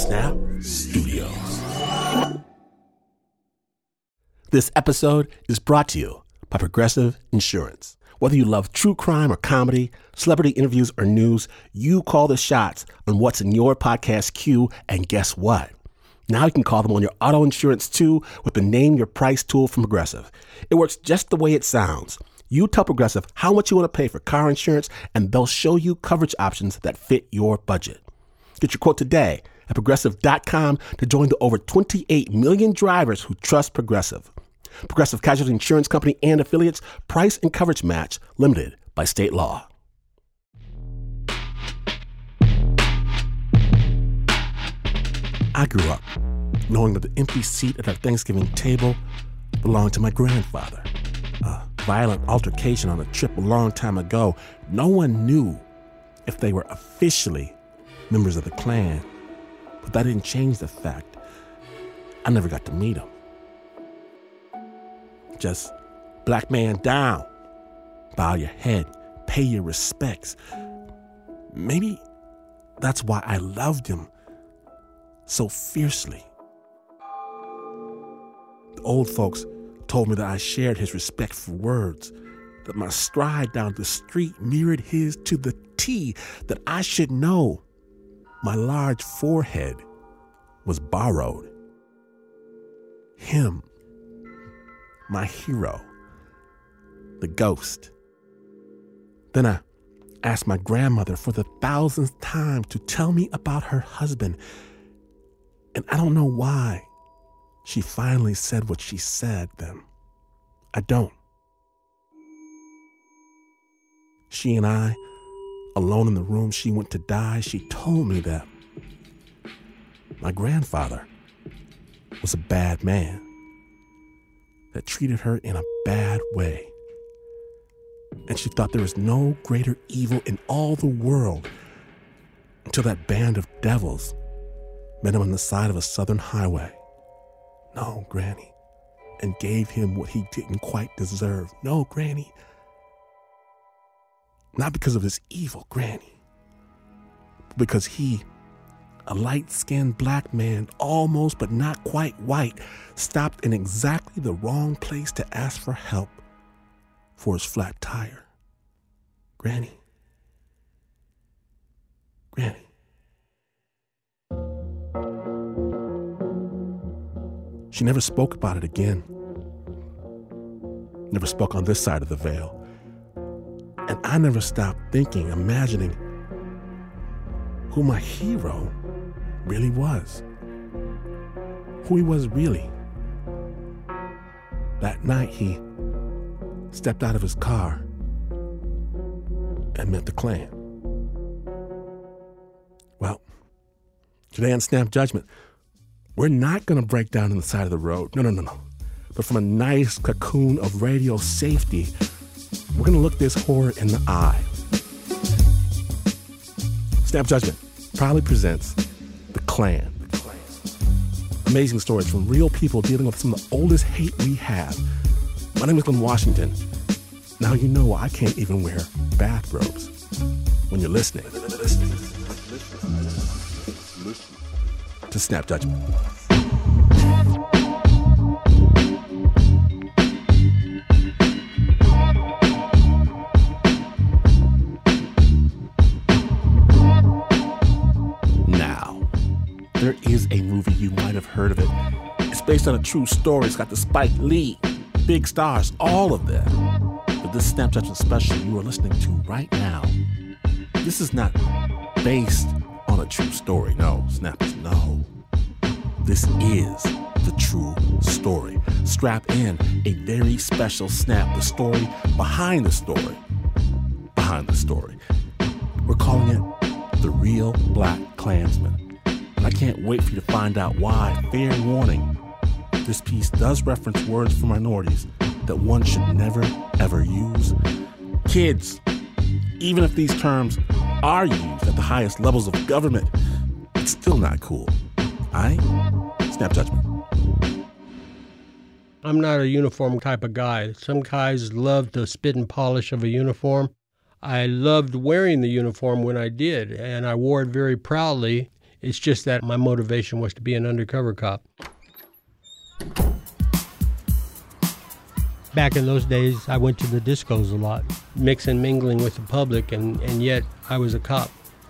Snap Studios. This episode is brought to you by Progressive Insurance. Whether you love true crime or comedy, celebrity interviews or news, you call the shots on what's in your podcast queue, and guess what? Now you can call them on your auto insurance too with the Name Your Price tool from Progressive. It works just the way it sounds. You tell Progressive how much you want to pay for car insurance, and they'll show you coverage options that fit your budget. Get your quote today at Progressive.com to join the over 28 million drivers who trust Progressive. Progressive Casualty Insurance Company and affiliates. Price and coverage match limited by state law. I grew up knowing that the empty seat at our Thanksgiving table belonged to my grandfather. A violent altercation on a trip a long time ago. No one knew if they were officially members of the Klan, but that didn't change the fact I never got to meet him. Just black man down, bow your head, pay your respects. Maybe that's why I loved him so fiercely. The old folks told me that I shared his respectful words, that my stride down the street mirrored his to the T, that I should know my large forehead was borrowed. Him, my hero, the ghost. Then I asked my grandmother for the 1000th time to tell me about her husband, and I don't know why she finally said what she said then. I don't. She and I, alone in the room she went to die, she told me that my grandfather was a bad man that treated her in a bad way. And she thought there was no greater evil in all the world until that band of devils met him on the side of a southern highway. No, Granny. And gave him what he didn't quite deserve. No, Granny. Not because of his evil, Granny. But because he, a light-skinned black man, almost but not quite white, stopped in exactly the wrong place to ask for help for his flat tire. Granny. Granny. She never spoke about it again. Never spoke on this side of the veil. And I never stopped thinking, imagining who my hero really was. Who he was really. That night he stepped out of his car and met the Klan. Well, today on Snap Judgment, we're not going to break down on the side of the road. No. But from a nice cocoon of radio safety, we're going to look this horror in the eye. Snap Judgment proudly presents The Klan. Amazing stories from real people dealing with some of the oldest hate we have. My name is Glenn Washington. Now you know why I can't even wear bathrobes when you're listening to Snap Judgment. Now, there is a movie, you might have heard of it. It's based on a true story. It's got the Spike Lee, big stars, all of them. But this Snap Judgment special you are listening to right now, this is not based on a true story. No, Snappers, no. This is the true story. Strap in, a very special snap, the story behind the story. Behind the story. We're calling it The Real Black Klansman. And I can't wait for you to find out why. Fair warning, this piece does reference words for minorities that one should never, ever use. Kids, even if these terms are used at the highest levels of government, it's still not cool. Aight? Snap Judgment. I'm not a uniform type of guy. Some guys love the spit and polish of a uniform. I loved wearing the uniform when I did, and I wore it very proudly. It's just that my motivation was to be an undercover cop. Back in those days, I went to the discos a lot, mixing, mingling with the public, and yet I was a cop.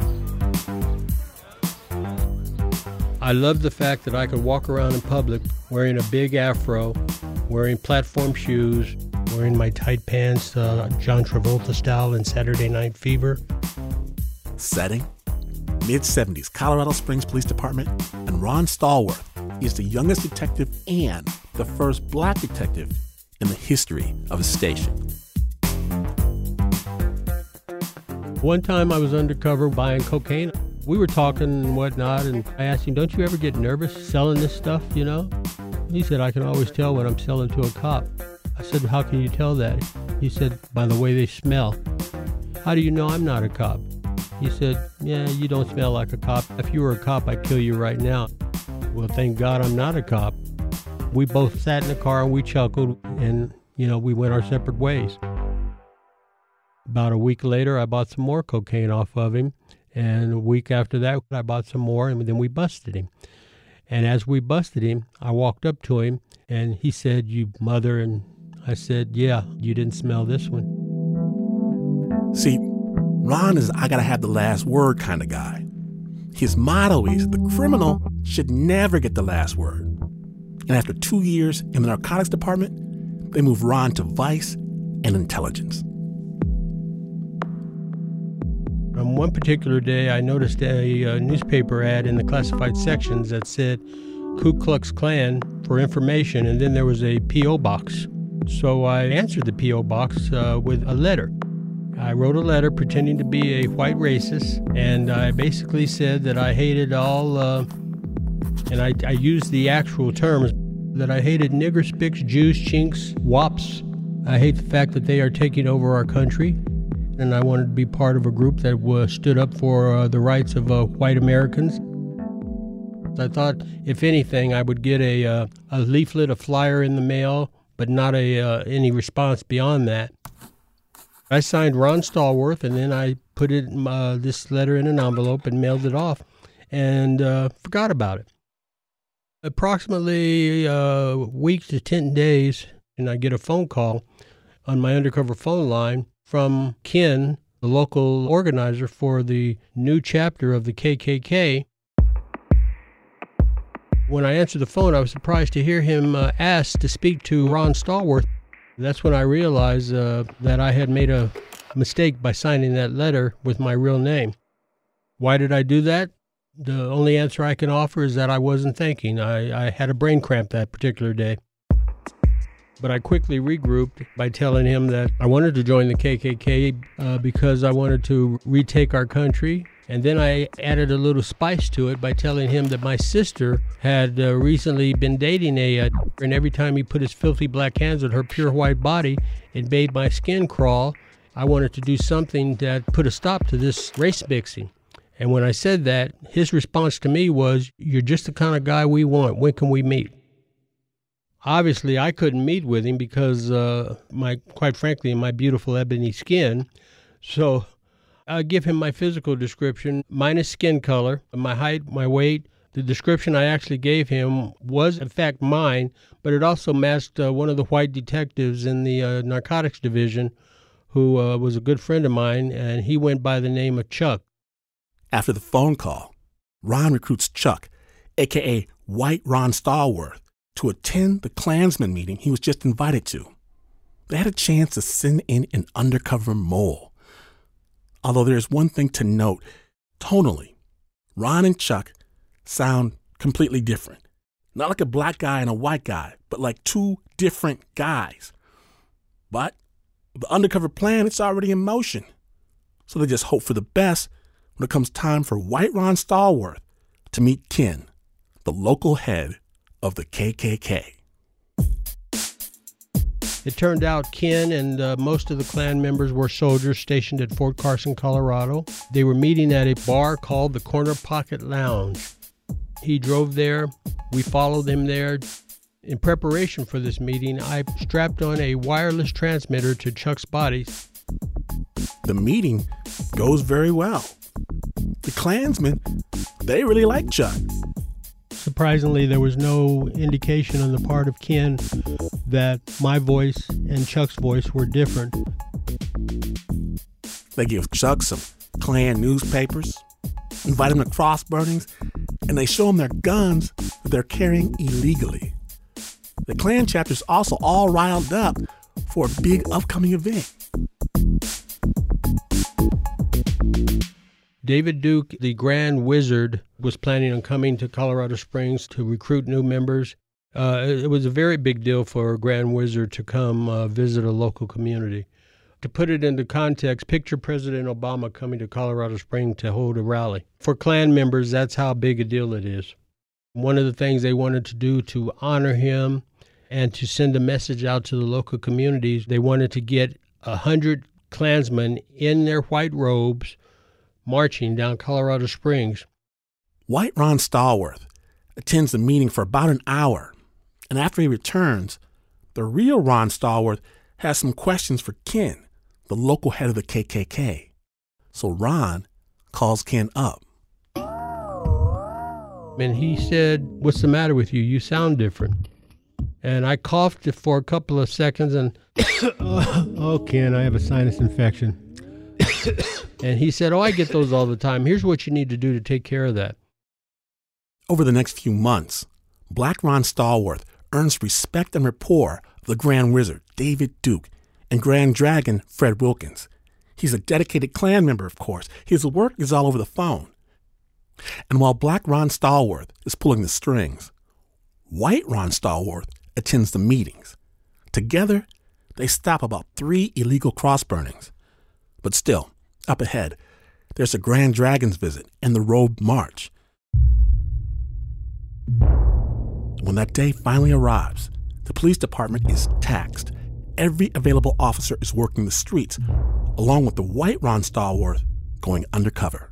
I loved the fact that I could walk around in public wearing a big afro, wearing platform shoes, wearing my tight pants, John Travolta style in Saturday Night Fever. Setting? Mid-70s Colorado Springs Police Department, and Ron Stallworth is the youngest detective and the first black detective in the history of the station. One time I was undercover buying cocaine. We were talking and whatnot, and I asked him, don't you ever get nervous selling this stuff, you know? He said, I can always tell when I'm selling to a cop. I said, how can you tell that? He said, by the way they smell. How do you know I'm not a cop? He said, yeah, you don't smell like a cop. If you were a cop, I'd kill you right now. Well, thank God I'm not a cop. We both sat in the car and we chuckled, and, we went our separate ways. About a week later, I bought some more cocaine off of him. And a week after that, I bought some more, and then we busted him. And as we busted him, I walked up to him, and he said, you mother, and I said, yeah, you didn't smell this one. See, Ron is I gotta have the last word kind of guy. His motto is the criminal should never get the last word. And after 2 years in the narcotics department, they moved Ron to vice and intelligence. On one particular day, I noticed a newspaper ad in the classified sections that said Ku Klux Klan for information, and then there was a P.O. box. So I answered the P.O. box with a letter. I wrote a letter pretending to be a white racist, and I basically said that I hated all, and I used the actual terms, that I hated nigger spicks, Jews, chinks, wops. I hate the fact that they are taking over our country. And I wanted to be part of a group that stood up for the rights of white Americans. I thought, if anything, I would get a leaflet, a flyer in the mail, but not any response beyond that. I signed Ron Stallworth, and then I put this letter in an envelope and mailed it off, and forgot about it. Approximately a week to 10 days, and I get a phone call on my undercover phone line from Ken, the local organizer for the new chapter of the KKK. When I answered the phone, I was surprised to hear him ask to speak to Ron Stallworth. That's when I realized that I had made a mistake by signing that letter with my real name. Why did I do that? The only answer I can offer is that I wasn't thinking. I had a brain cramp that particular day. But I quickly regrouped by telling him that I wanted to join the KKK because I wanted to retake our country. And then I added a little spice to it by telling him that my sister had recently been dating and every time he put his filthy black hands on her pure white body, it made my skin crawl. I wanted to do something that put a stop to this race mixing. And when I said that, his response to me was, "You're just the kind of guy we want. When can we meet?" Obviously, I couldn't meet with him because quite frankly, my beautiful ebony skin. So I'll give him my physical description, minus skin color, my height, my weight. The description I actually gave him was, in fact, mine, but it also matched one of the white detectives in the narcotics division who was a good friend of mine, and he went by the name of Chuck. After the phone call, Ron recruits Chuck, a.k.a. White Ron Stallworth, to attend the Klansman meeting he was just invited to. They had a chance to send in an undercover mole. Although there's one thing to note, tonally, Ron and Chuck sound completely different. Not like a black guy and a white guy, but like two different guys. But the undercover plan, it's already in motion. So they just hope for the best when it comes time for White Ron Stallworth to meet Ken, the local head of the KKK. It turned out Ken and most of the Klan members were soldiers stationed at Fort Carson, Colorado. They were meeting at a bar called the Corner Pocket Lounge. He drove there. We followed him there. In preparation for this meeting, I strapped on a wireless transmitter to Chuck's body. The meeting goes very well. The Klansmen They really liked Chuck. Surprisingly, there was no indication on the part of Ken that my voice and Chuck's voice were different. They give Chuck some Klan newspapers, invite him to cross burnings, and they show him their guns that they're carrying illegally. The Klan chapter's also all riled up for a big upcoming event. David Duke, the Grand Wizard, was planning on coming to Colorado Springs to recruit new members. It was a very big deal for a Grand Wizard to come visit a local community. To put it into context, picture President Obama coming to Colorado Springs to hold a rally. For Klan members, that's how big a deal it is. One of the things they wanted to do to honor him and to send a message out to the local communities, they wanted to get 100 Klansmen in their white robes marching down Colorado Springs. White Ron Stallworth attends the meeting for about an hour, and after he returns, the real Ron Stallworth has some questions for Ken, the local head of the KKK. So Ron calls Ken up. And he said, "What's the matter with you? You sound different." And I coughed for a couple of seconds and, "Oh, Ken, I have a sinus infection." And he said, "Oh, I get those all the time. Here's what you need to do to take care of that." Over the next few months, Black Ron Stallworth earns respect and rapport of the Grand Wizard, David Duke, and Grand Dragon, Fred Wilkins. He's a dedicated Klan member, of course. His work is all over the phone. And while Black Ron Stallworth is pulling the strings, White Ron Stallworth attends the meetings. Together, they stop about 3 illegal cross burnings. But still, up ahead, there's a Grand Dragon's visit and the Robe March. When that day finally arrives, the police department is taxed. Every available officer is working the streets, along with the White Ron Stallworth going undercover.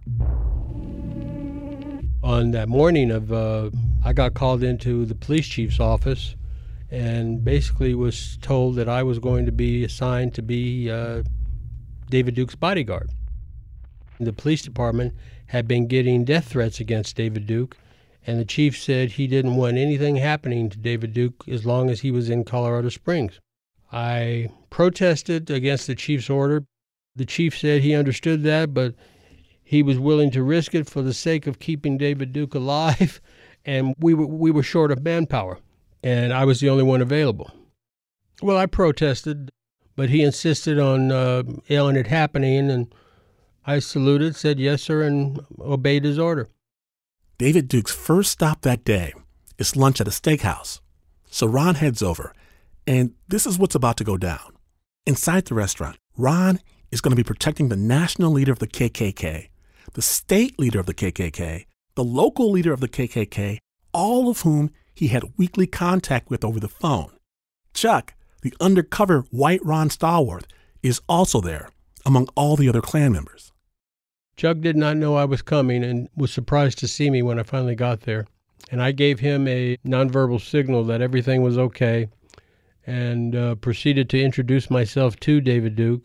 On that morning I got called into the police chief's office and basically was told that I was going to be assigned to be David Duke's bodyguard. The police department had been getting death threats against David Duke, and the chief said he didn't want anything happening to David Duke as long as he was in Colorado Springs. I protested against the chief's order. The chief said he understood that, but he was willing to risk it for the sake of keeping David Duke alive, and we were short of manpower, and I was the only one available. Well, I protested, but he insisted on ailing it happening, and I saluted, said yes, sir, and obeyed his order. David Duke's first stop that day is lunch at a steakhouse. So Ron heads over, and this is what's about to go down. Inside the restaurant, Ron is going to be protecting the national leader of the KKK, the state leader of the KKK, the local leader of the KKK, all of whom he had weekly contact with over the phone. Chuck, the undercover White Ron Stallworth, is also there, among all the other Klan members. Chuck did not know I was coming and was surprised to see me when I finally got there. And I gave him a nonverbal signal that everything was okay and proceeded to introduce myself to David Duke.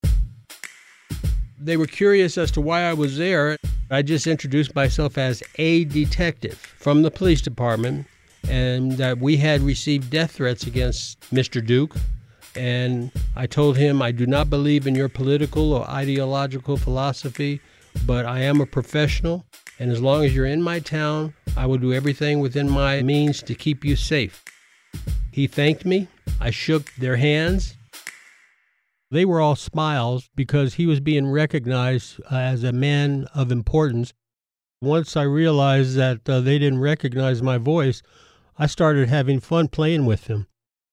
They were curious as to why I was there. I just introduced myself as a detective from the police department and that we had received death threats against Mr. Duke. And I told him I do not believe in your political or ideological philosophy, but I am a professional, and as long as you're in my town, I will do everything within my means to keep you safe. He thanked me. I shook their hands. They were all smiles because he was being recognized as a man of importance. Once I realized that they didn't recognize my voice, I started having fun playing with them.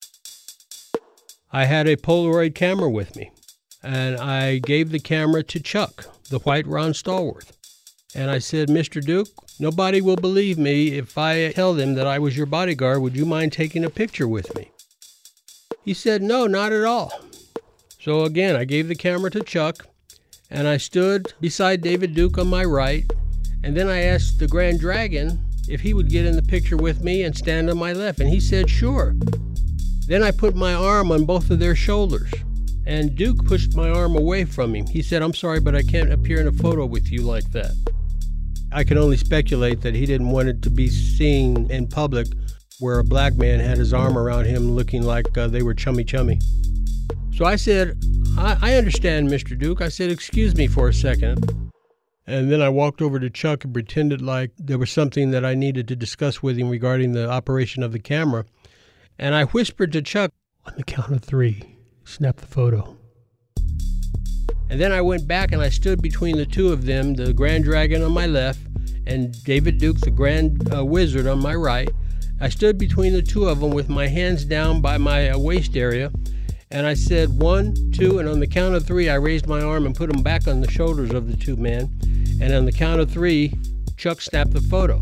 I had a Polaroid camera with me, and I gave the camera to Chuck, the White Ron Stallworth. And I said, "Mr. Duke, nobody will believe me if I tell them that I was your bodyguard. Would you mind taking a picture with me?" He said, "No, not at all." So again, I gave the camera to Chuck, and I stood beside David Duke on my right, and then I asked the Grand Dragon if he would get in the picture with me and stand on my left, and he said, "Sure." Then I put my arm on both of their shoulders, and Duke pushed my arm away from him. He said, "I'm sorry, but I can't appear in a photo with you like that." I can only speculate that he didn't want it to be seen in public where a black man had his arm around him looking like they were chummy. So I said, I understand, Mr. Duke. I said, excuse me for a second. And then I walked over to Chuck and pretended like there was something that I needed to discuss with him regarding the operation of the camera. And I whispered to Chuck, on the count of 3, snap the photo. And then I went back and I stood between the two of them, the Grand Dragon on my left and David Duke, the Grand Wizard, on my right. I stood between the two of them with my hands down by my waist area. And I said 1, 2, and on the count of 3, I raised my arm and put them back on the shoulders of the two men. And on the count of 3, Chuck snapped the photo.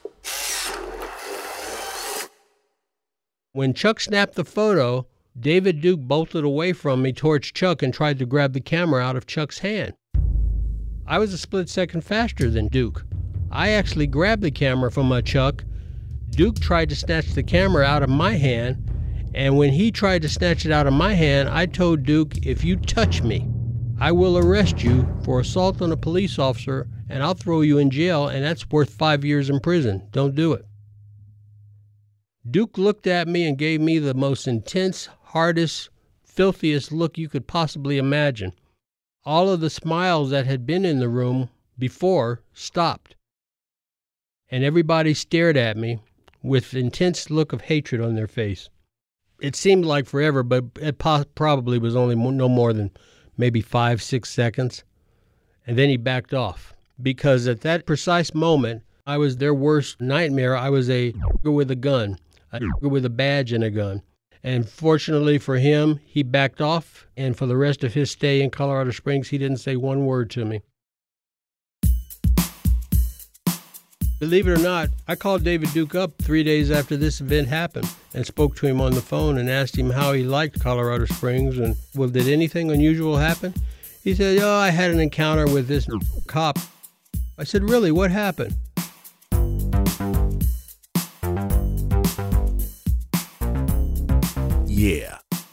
When Chuck snapped the photo, David Duke bolted away from me towards Chuck and tried to grab the camera out of Chuck's hand. I was a split second faster than Duke. I actually grabbed the camera from Chuck. Duke tried to snatch the camera out of my hand. And when he tried to snatch it out of my hand, I told Duke, if you touch me, I will arrest you for assault on a police officer and I'll throw you in jail, and that's worth 5 years in prison. Don't do it. Duke looked at me and gave me the most intense, hardest, filthiest look you could possibly imagine. All of the smiles that had been in the room before stopped. And everybody stared at me with intense look of hatred on their face. It seemed like forever, but it probably was only no more than maybe 5, 6 seconds. And then he backed off. Because at that precise moment, I was their worst nightmare. I was a with a gun, with a badge and a gun. And fortunately for him, he backed off. And for the rest of his stay in Colorado Springs, he didn't say one word to me. Believe it or not, I called David Duke up 3 days after this event happened and spoke to him on the phone and asked him how he liked Colorado Springs and, well, did anything unusual happen? He said, oh, I had an encounter with this cop. I said, really, what happened? Yeah.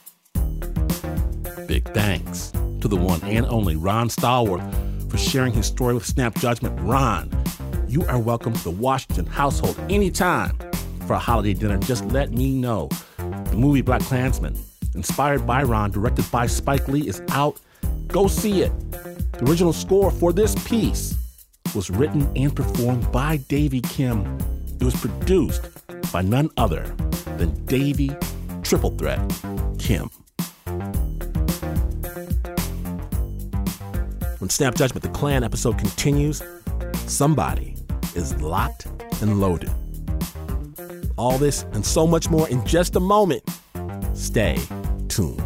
Big thanks to the one and only Ron Stallworth for sharing his story with Snap Judgment. Ron, you are welcome to the Washington household anytime for a holiday dinner. Just let me know. The movie BlacKkKlansman, inspired by Ron, directed by Spike Lee, is out. Go see it. The original score for this piece was written and performed by Davy Kim. It was produced by none other than Davy Triple Threat Kim. When Snap Judgment, the Klan episode continues, somebody is locked and loaded. All this and so much more in just a moment. Stay tuned.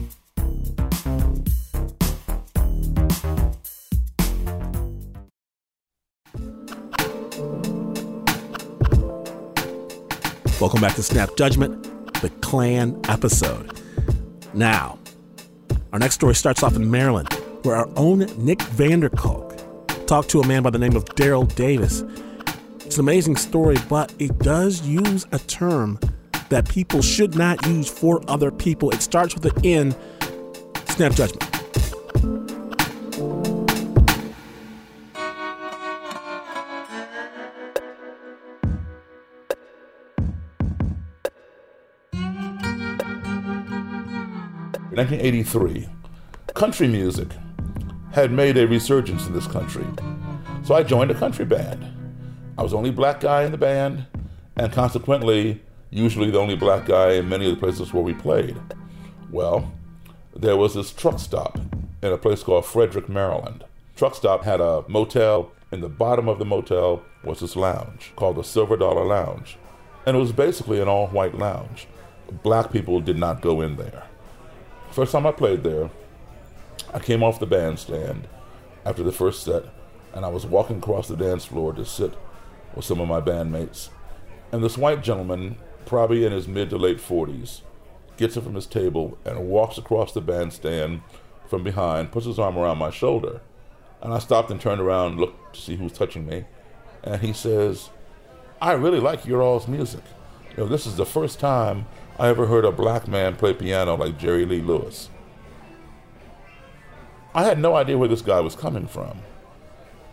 Welcome back to Snap Judgment, the Klan episode. Now, our next story starts off in Maryland, where our own Nick Vanderkolk talked to a man by the name of Daryl Davis. It's an amazing story, but it does use a term that people should not use for other people. It starts with an N. Snap Judgment. In 1983, country music had made a resurgence in this country. So I joined a country band. I was the only black guy in the band, and consequently, usually the only black guy in many of the places where we played. Well, there was this truck stop in a place called Frederick, Maryland. Truck stop had a motel. In the bottom of the motel was this lounge called the Silver Dollar Lounge. And it was basically an all-white lounge. Black people did not go in there. First time I played there, I came off the bandstand after the first set, and I was walking across the dance floor to sit with some of my bandmates. And this white gentleman, probably in his mid to late 40s, gets up from his table and walks across the bandstand from behind, puts his arm around my shoulder. And I stopped and turned around and looked to see who was touching me. And he says, I really like your all's music. You know, this is the first time I ever heard a black man play piano like Jerry Lee Lewis. I had no idea where this guy was coming from.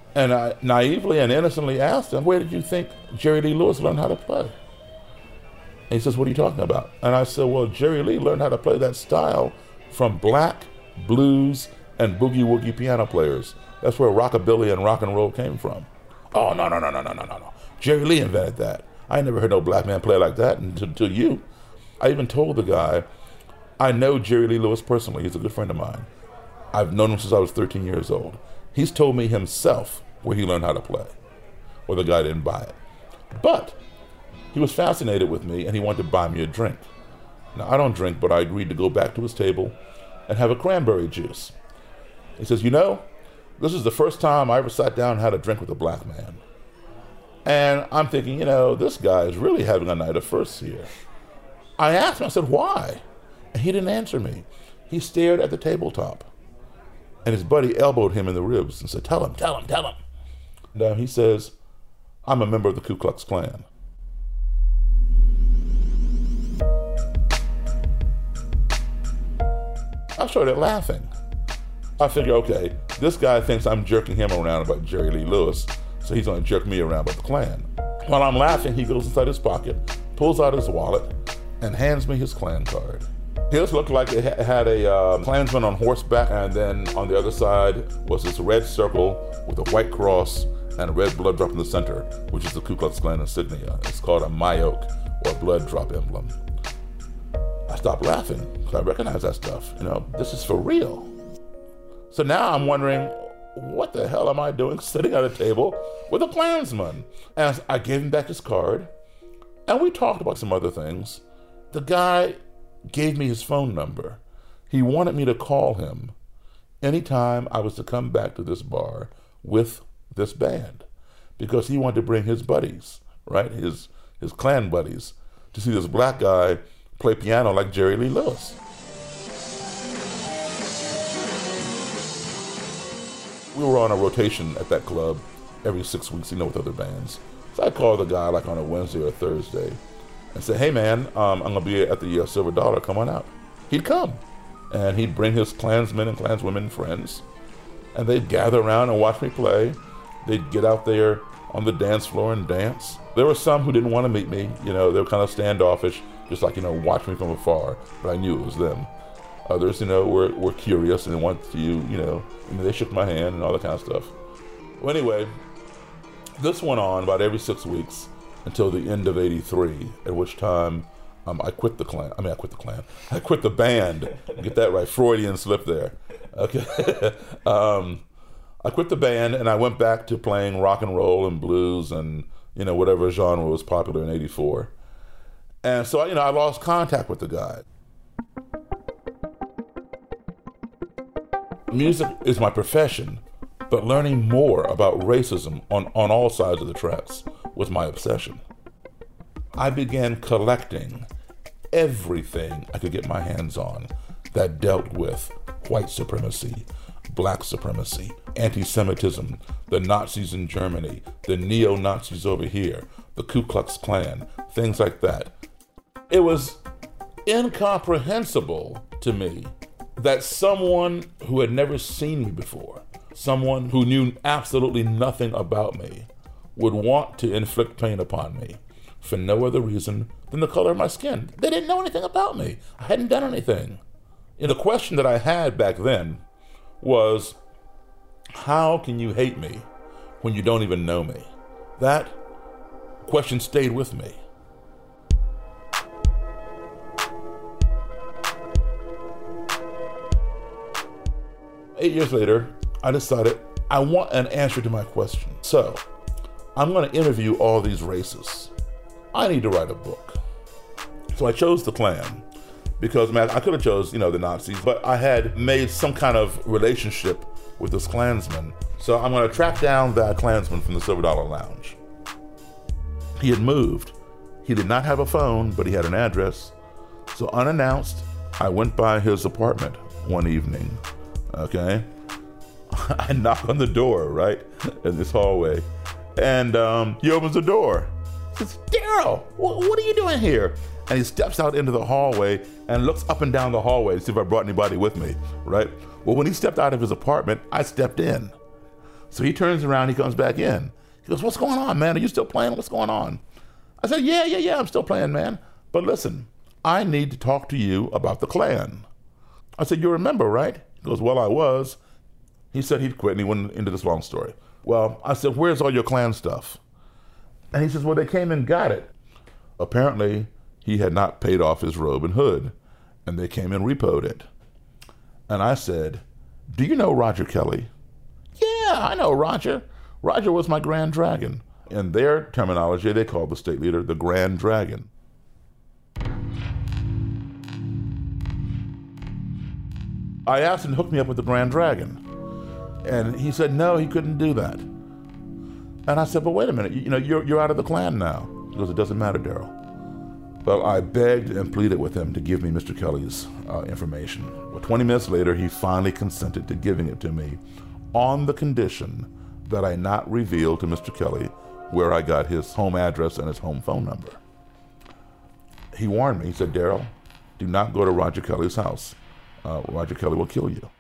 And I naively and innocently asked him, where did you think Jerry Lee Lewis learned how to play? And he says, what are you talking about? And I said, well, Jerry Lee learned how to play that style from black, blues, and boogie-woogie piano players. That's where rockabilly and rock and roll came from. Oh, no. Jerry Lee invented that. I ain't never heard no black man play like that until you. I even told the guy, I know Jerry Lee Lewis personally. He's a good friend of mine. I've known him since I was 13 years old. He's told me himself where he learned how to play, or the guy didn't buy it. But he was fascinated with me, and he wanted to buy me a drink. Now, I don't drink, but I agreed to go back to his table and have a cranberry juice. He says, you know, this is the first time I ever sat down and had a drink with a black man. And I'm thinking, you know, this guy is really having a night of firsts here. I asked him, I said, why? And he didn't answer me. He stared at the tabletop. And his buddy elbowed him in the ribs and said, tell him. And he says, I'm a member of the Ku Klux Klan. I started laughing. I figured, okay, this guy thinks I'm jerking him around about Jerry Lee Lewis, so he's gonna jerk me around about the Klan. While I'm laughing, he goes inside his pocket, pulls out his wallet, and hands me his Klan card. His looked like it had a Klansman on horseback, and then on the other side was this red circle with a white cross and a red blood drop in the center, which is the Ku Klux Klan insignia. It's called a Mayoke, or blood drop emblem. I stopped laughing, because I recognize that stuff. You know, this is for real. So now I'm wondering, what the hell am I doing sitting at a table with a Klansman? And I gave him back his card, and we talked about some other things. The guy gave me his phone number. He wanted me to call him anytime I was to come back to this bar with this band, because he wanted to bring his buddies, right? His Klan buddies, to see this black guy play piano like Jerry Lee Lewis. We were on a rotation at that club every 6 weeks, with other bands. So I called the guy like on a Wednesday or Thursday and said, hey man, I'm gonna be at the Silver Dollar, come on out. He'd come, and he'd bring his Klansmen and Klanswomen friends, and they'd gather around and watch me play. They'd get out there on the dance floor and dance. There were some who didn't want to meet me, they were kind of standoffish, just like, watch me from afar, but I knew it was them. Others, were curious and they wanted to, they shook my hand and all that kind of stuff. Well, anyway, this went on about every 6 weeks until the end of '83, at which time I quit the Klan. I quit the band. Get that right, Freudian slip there. Okay. I quit the band and I went back to playing rock and roll and blues and, whatever genre was popular in '84. And so, I lost contact with the guy. Music is my profession, but learning more about racism on all sides of the tracks was my obsession. I began collecting everything I could get my hands on that dealt with white supremacy, black supremacy, anti-Semitism, the Nazis in Germany, the neo-Nazis over here, the Ku Klux Klan, things like that. It was incomprehensible to me that someone who had never seen me before, someone who knew absolutely nothing about me, would want to inflict pain upon me for no other reason than the color of my skin. They didn't know anything about me. I hadn't done anything. And the question that I had back then was, how can you hate me when you don't even know me? That question stayed with me. Eight years later, I decided I want an answer to my question. So I'm going to interview all these racists. I need to write a book. So I chose the Klan because, man, I could have chose, the Nazis, but I had made some kind of relationship with this Klansman. So I'm going to track down that Klansman from the Silver Dollar Lounge. He had moved. He did not have a phone, but he had an address. So unannounced, I went by his apartment one evening. Okay, I knock on the door, right, in this hallway, and he opens the door. He says, Daryl, what are you doing here? And he steps out into the hallway and looks up and down the hallway to see if I brought anybody with me, right? Well, when he stepped out of his apartment, I stepped in. So he turns around, he comes back in. He goes, "What's going on, man? Are you still playing? What's going on?" I said, yeah, I'm still playing, man. But listen, I need to talk to you about the Klan. I said, "You remember, right?" He goes, "Well, I was." He said he'd quit, and he went into this long story. Well, I said, "Where's all your Klan stuff?" And he says, "Well, they came and got it." Apparently, he had not paid off his robe and hood, and they came and repoed it. And I said, "Do you know Roger Kelly?" "Yeah, I know Roger. Roger was my Grand Dragon." In their terminology, they called the state leader the Grand Dragon. I asked him to hook me up with the Grand Dragon. And he said, no, he couldn't do that. And I said, "But wait a minute, you're out of the Klan now." He goes, "It doesn't matter, Daryl." Well, I begged and pleaded with him to give me Mr. Kelly's information. Well, 20 minutes later, he finally consented to giving it to me on the condition that I not reveal to Mr. Kelly where I got his home address and his home phone number. He warned me. He said, "Daryl, do not go to Roger Kelly's house. Roger Kelly will kill you."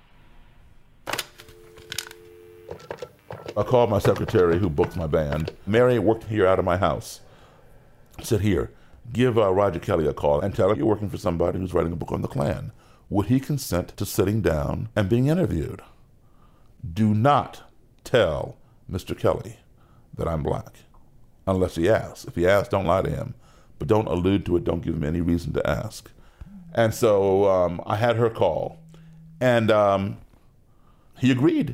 I called my secretary who booked my band. Mary worked here out of my house. I said, "Here, give Roger Kelly a call and tell him you're working for somebody who's writing a book on the Klan. Would he consent to sitting down and being interviewed? Do not tell Mr. Kelly that I'm black, unless he asks. If he asks, don't lie to him, but don't allude to it. Don't give him any reason to ask." And so I had her call, and he agreed.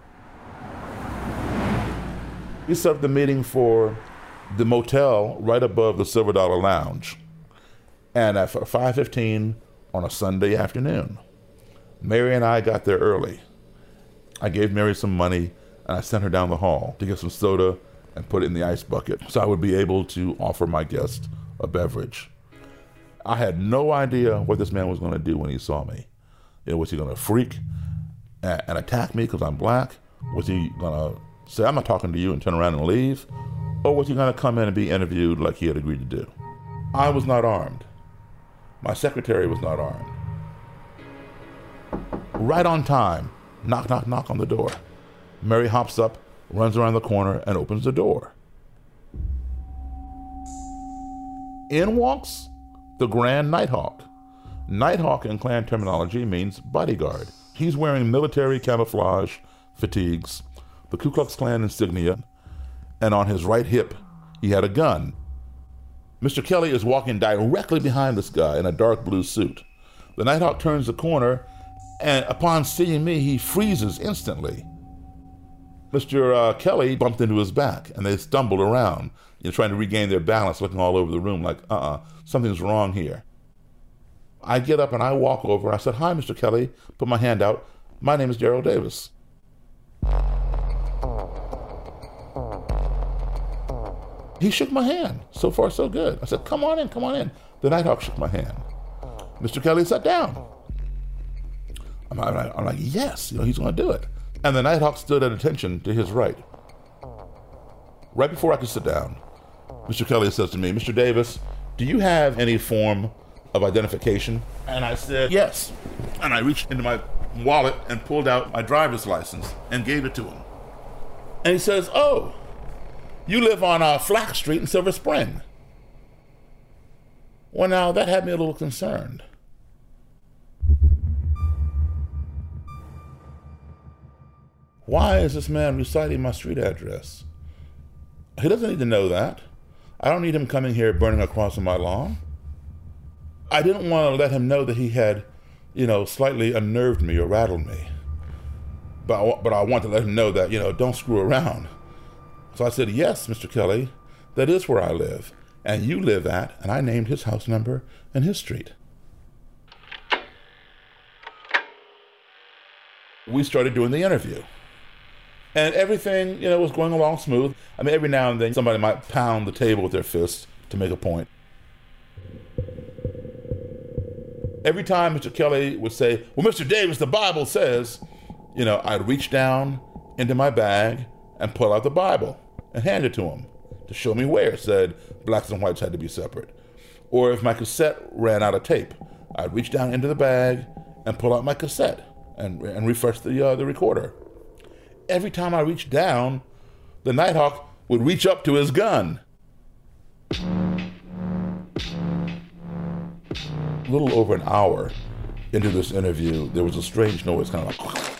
We set up the meeting for the motel right above the Silver Dollar Lounge, and at 5:15 on a Sunday afternoon. Mary and I got there early. I gave Mary some money, and I sent her down the hall to get some soda and put it in the ice bucket so I would be able to offer my guest a beverage. I had no idea what this man was going to do when he saw me. Was he going to freak and attack me because I'm black? Was he going to say, "I'm not talking to you," and turn around and leave? Or was he going to come in and be interviewed like he had agreed to do? I was not armed. My secretary was not armed. Right on time, knock, knock, knock on the door. Mary hops up, runs around the corner, and opens the door. In walks the Grand Nighthawk. Nighthawk in Klan terminology means bodyguard. He's wearing military camouflage fatigues, the Ku Klux Klan insignia, and on his right hip, he had a gun. Mr. Kelly is walking directly behind this guy in a dark blue suit. The Nighthawk turns the corner, and upon seeing me, he freezes instantly. Mr. Kelly bumped into his back, and they stumbled around, trying to regain their balance, looking all over the room like, something's wrong here. I get up and I walk over. I said, "Hi, Mr. Kelly." Put my hand out. "My name is Daryl Davis." He shook my hand. So far, so good. I said, come on in. The Nighthawk shook my hand. Mr. Kelly sat down. I'm like, yes, he's going to do it. And the Nighthawk stood at attention to his right. Right before I could sit down, Mr. Kelly says to me, "Mr. Davis, do you have any form of identification?" And I said, "Yes." And I reached into my wallet and pulled out my driver's license and gave it to him. And he says, "Oh, you live on Flack Street in Silver Spring." Well, now, that had me a little concerned. Why is this man reciting my street address? He doesn't need to know that. I don't need him coming here burning a cross on my lawn. I didn't want to let him know that he had, slightly unnerved me or rattled me. But I want to let him know that, don't screw around. So I said, "Yes, Mr. Kelly, that is where I live. And you live at," and I named his house number and his street. We started doing the interview. And everything, was going along smooth. I mean, every now and then somebody might pound the table with their fist to make a point. Every time Mr. Kelly would say, "Well, Mr. Davis, the Bible says," I'd reach down into my bag and pull out the Bible and hand it to him to show me where it said blacks and whites had to be separate. Or if my cassette ran out of tape, I'd reach down into the bag and pull out my cassette and refresh the recorder. every time I reached down, the Nighthawk would reach up to his gun. A little over an hour into this interview, there was a strange noise, kind of like...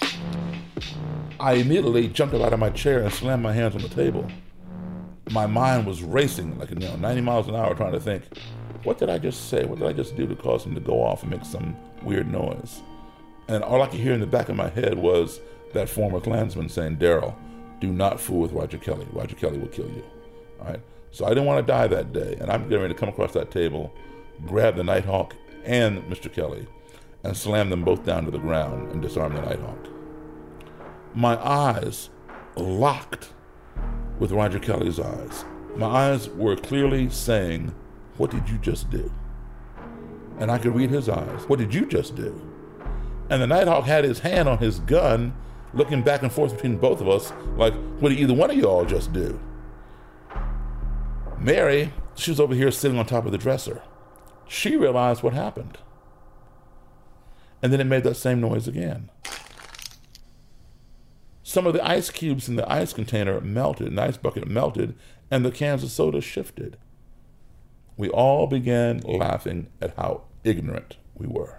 I immediately jumped up out of my chair and slammed my hands on the table. My mind was racing like 90 miles an hour, trying to think, what did I just say? What did I just do to cause him to go off and make some weird noise? And all I could hear in the back of my head was that former Klansman saying, Daryl, do not fool with Roger Kelly. Roger Kelly will kill you. All right. So I didn't want to die that day. And I'm getting ready to come across that table, grab the Nighthawk and Mr. Kelly, and slam them both down to the ground and disarm the Nighthawk. My eyes locked with Roger Kelly's eyes. My eyes were clearly saying, what did you just do? And I could read his eyes. What did you just do? And the Nighthawk had his hand on his gun, looking back and forth between both of us, like, what did either one of you all just do? Mary, she was over here sitting on top of the dresser. She realized what happened. And then it made that same noise again. Some of the ice cubes in the ice container melted, an ice bucket melted, and the cans of soda shifted. We all began laughing at how ignorant we were.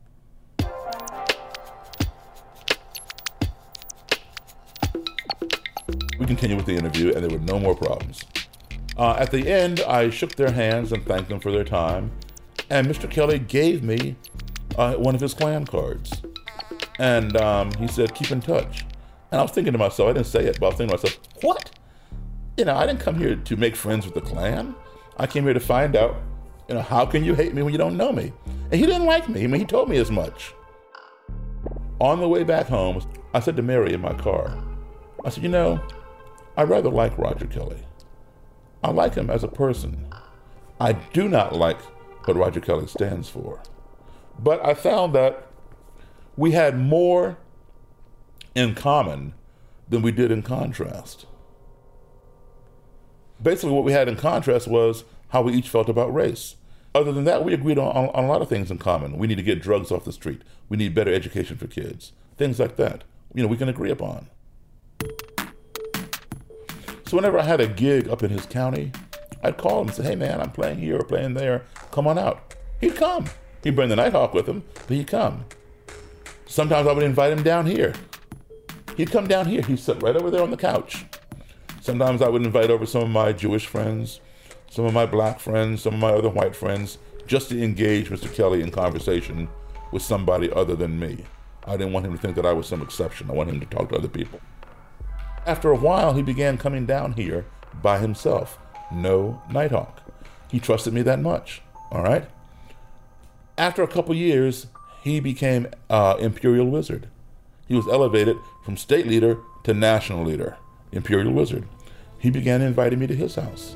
We continued with the interview, and there were no more problems. At the end, I shook their hands and thanked them for their time, and Mr. Kelly gave me one of his Klan cards. And he said, keep in touch. And I was thinking to myself, I didn't say it, but I was thinking to myself, what? I didn't come here to make friends with the Klan. I came here to find out, how can you hate me when you don't know me? And he didn't like me. He told me as much. On the way back home, I said to Mary in my car, I said, I rather like Roger Kelly. I like him as a person. I do not like what Roger Kelly stands for. But I found that we had more in common than we did in contrast. Basically, what we had in contrast was how we each felt about race. Other than that, we agreed on a lot of things in common. We need to get drugs off the street. We need better education for kids. Things like that. We can agree upon. So whenever I had a gig up in his county, I'd call him and say, hey man, I'm playing here or playing there. Come on out. He'd come. He'd bring the Nighthawk with him, but he'd come. Sometimes I would invite him down here. He'd come down here. He'd sit right over there on the couch. Sometimes I would invite over some of my Jewish friends, some of my black friends, some of my other white friends, just to engage Mr. Kelly in conversation with somebody other than me. I didn't want him to think that I was some exception. I wanted him to talk to other people. After a while, he began coming down here by himself. No Nighthawk. He trusted me that much, all right? After a couple years, he became Imperial Wizard. He was elevated from state leader to national leader, Imperial Wizard. He began inviting me to his house.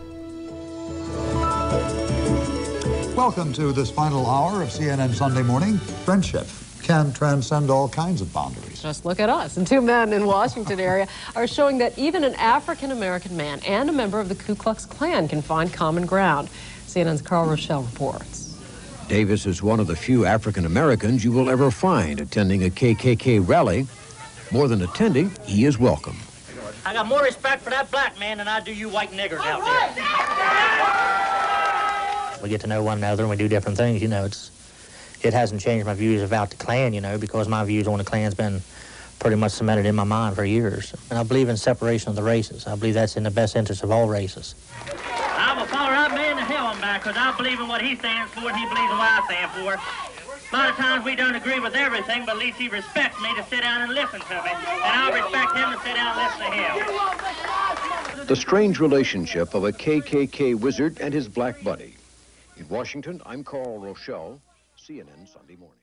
Welcome to this final hour of CNN Sunday Morning. Friendship can transcend all kinds of boundaries. Just look at us. And two men in Washington area are showing that even an African-American man and a member of the Ku Klux Klan can find common ground. CNN's Carl Rochelle reports. Davis is one of the few African-Americans you will ever find attending a KKK rally. More than attending, he is welcome. I got more respect for that black man than I do you white niggers out there. We get to know one another and we do different things, it hasn't changed my views about the Klan, because my views on the Klan's been pretty much cemented in my mind for years. And I believe in separation of the races. I believe that's in the best interest of all races. I will follow that man to hell and back, because I believe in what he stands for and he believes in what I stand for. A lot of times we don't agree with everything, but at least he respects me to sit down and listen to me. And I'll respect him to sit down and listen to him. The strange relationship of a KKK wizard and his black buddy. In Washington, I'm Carl Rochelle, CNN Sunday Morning.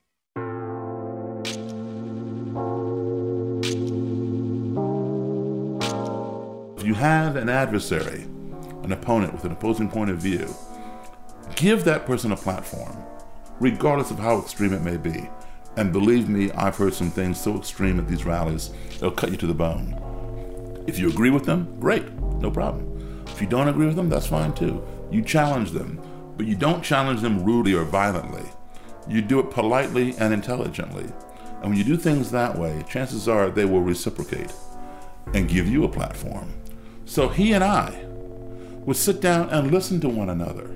If you have an adversary, an opponent with an opposing point of view, give that person a platform, regardless of how extreme it may be. And believe me, I've heard some things so extreme at these rallies, they'll cut you to the bone. If you agree with them, great, no problem. If you don't agree with them, that's fine too. You challenge them, but you don't challenge them rudely or violently. You do it politely and intelligently. And when you do things that way, chances are they will reciprocate. and give you a platform. So he and I would sit down and listen to one another.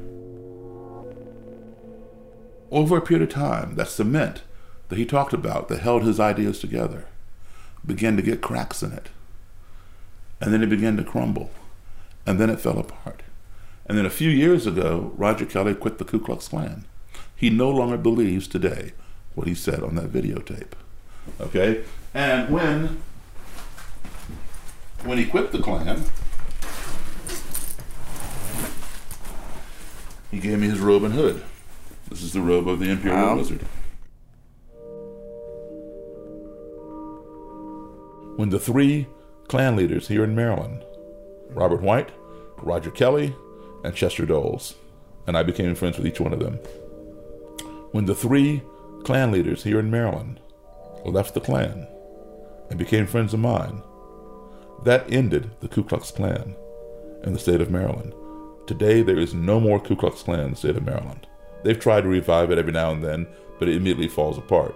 Over a period of time, that cement that he talked about that held his ideas together began to get cracks in it. And then it began to crumble. And then it fell apart. And then a few years ago, Roger Kelly quit the Ku Klux Klan. He no longer believes today what he said on that videotape. Okay? And when he quit the Klan, he gave me his robe and hood. This is the robe of the Imperial Wizard. When the three Klan leaders here in Maryland, Robert White, Roger Kelly, and Chester Doles, and I became friends with each one of them. When the three Klan leaders here in Maryland left the Klan and became friends of mine, that ended the Ku Klux Klan in the state of Maryland. Today, there is no more Ku Klux Klan in the state of Maryland. They've tried to revive it every now and then, but it immediately falls apart.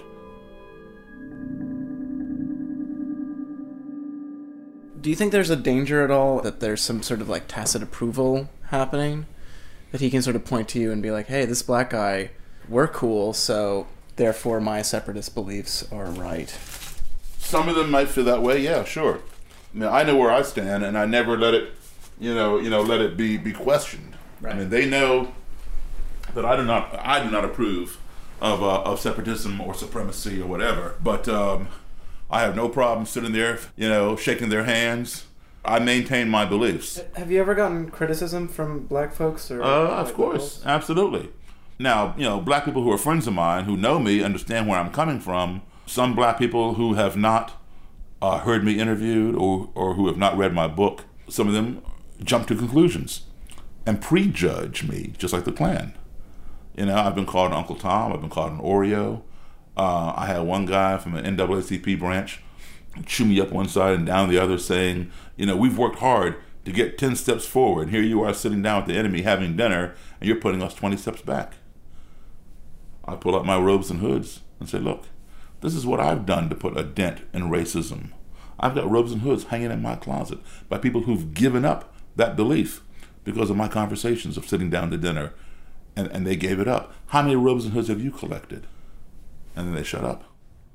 Do you think there's a danger at all that there's some sort of like tacit approval happening? That he can sort of point to you and be like, hey, this black guy, we're cool, so therefore my separatist beliefs are right. Some of them might feel that way, yeah, sure. I mean, I know where I stand, and I never let it, let it be questioned. Right. I mean, they know that I do not approve of separatism or supremacy or whatever, but I have no problem sitting there, shaking their hands. I maintain my beliefs. Have you ever gotten criticism from black folks? Or of course, absolutely. Now, black people who are friends of mine, who know me, understand where I'm coming from. Some black people who have not heard me interviewed or who have not read my book, some of them jump to conclusions and prejudge me, just like the Klan. I've been called an Uncle Tom. I've been called an Oreo. I had one guy from the NAACP branch chew me up one side and down the other saying, we've worked hard to get 10 steps forward. Here you are sitting down with the enemy having dinner, and you're putting us 20 steps back. I pull out my robes and hoods and say, look, this is what I've done to put a dent in racism. I've got robes and hoods hanging in my closet by people who've given up that belief because of my conversations of sitting down to dinner, and they gave it up. How many robes and hoods have you collected? And then they shut up.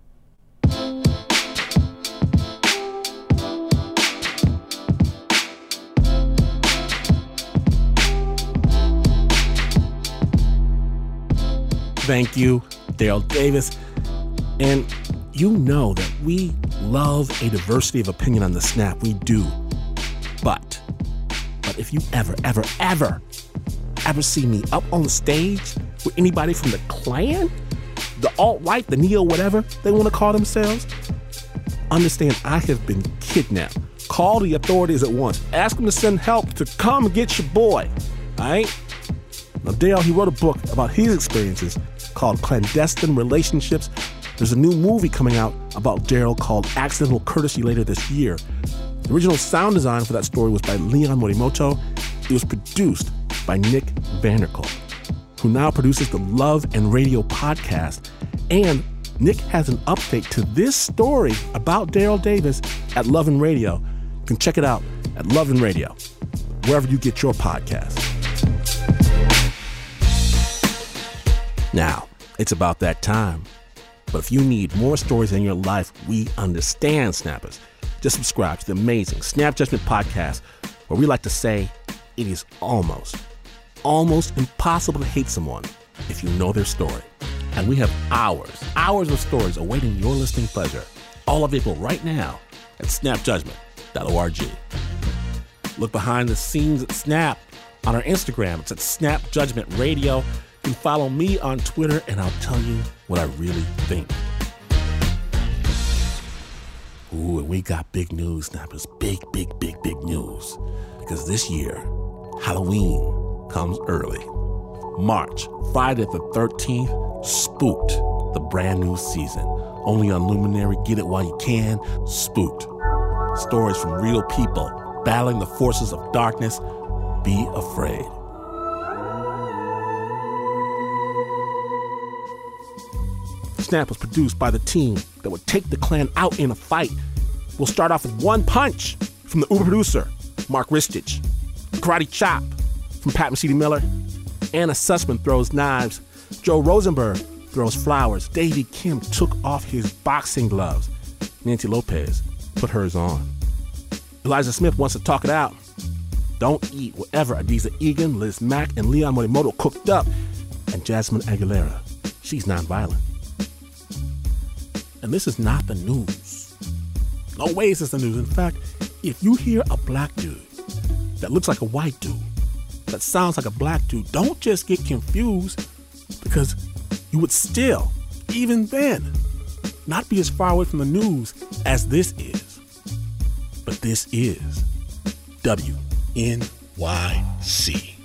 Thank you, Daryl Davis. And you know that we love a diversity of opinion on The Snap. We do. But if you ever see me up on the stage with anybody from the Klan, the alt-right, the neo, whatever they want to call themselves, understand I have been kidnapped. Call the authorities at once. Ask them to send help to come get your boy. All right? Now, Dale, he wrote a book about his experiences called Clandestine Relationships. There's a new movie coming out about Daryl called Accidental Courtesy later this year. The original sound design for that story was by Leon Morimoto. It was produced by Nick Vanderkolk, who now produces the Love and Radio podcast. And Nick has an update to this story about Daryl Davis at Love and Radio. You can check it out at Love and Radio, wherever you get your podcasts. Now, it's about that time. But if you need more stories in your life, we understand, Snappers. Just subscribe to the amazing Snap Judgment podcast, where we like to say it is almost impossible to hate someone if you know their story. And we have hours of stories awaiting your listening pleasure, all available right now at snapjudgment.org. Look behind the scenes at Snap on our Instagram. It's at Snap Judgment Radio. You can follow me on Twitter, and I'll tell you what I really think. Ooh, and we got big news, Snappers. Big news. Because this year, Halloween comes early. March, Friday the 13th, Spooked, the brand new season. Only on Luminary. Get it while you can. Spooked. Stories from real people battling the forces of darkness. Be afraid. Snap was produced by the team that would take the Klan out in a fight. We'll start off with One Punch from the Uber producer, Mark Ristich. Karate Chop from Pat Mesiti-Miller. Anna Sussman throws knives. Joe Rosenberg throws flowers. Davey Kim took off his boxing gloves. Nancy Lopez put hers on. Eliza Smith wants to talk it out. Don't eat whatever Adiza Egan, Liz Mack, and Leon Morimoto cooked up. And Jasmine Aguilera, she's nonviolent. And this is not the news. No way is this the news. In fact, if you hear a black dude that looks like a white dude, that sounds like a black dude, don't just get confused, because you would still, even then, not be as far away from the news as this is. But this is WNYC.